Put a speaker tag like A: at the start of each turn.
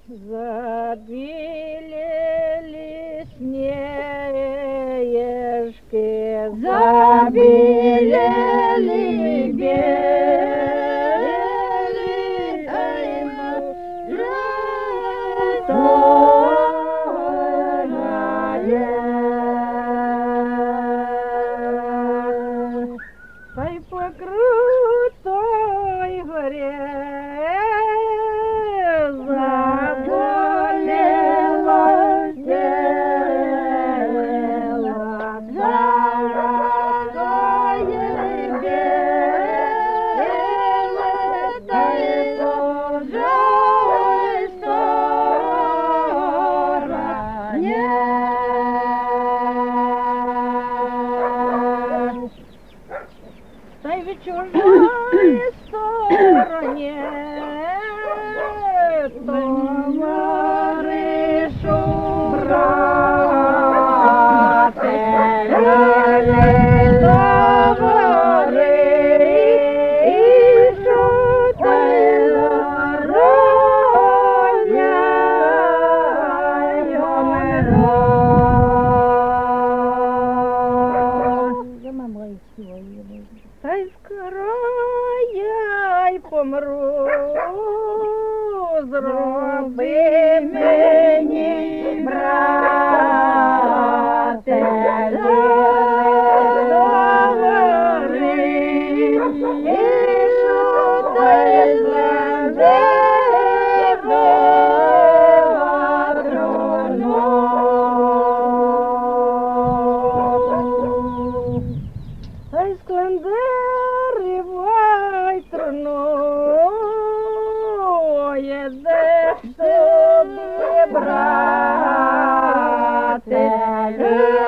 A: Забелели снежки, забелели белые, ай, ай, по крутой горе заболело дело, золотое белое, дай Божой стороне. Дай в чужой стороне, товаришу, брате, товаришу, дай та й скоро я й помру, зроби мені, брате, говори, і що ти злезиво труну. Та й склендаривай трунує, де собі, брате,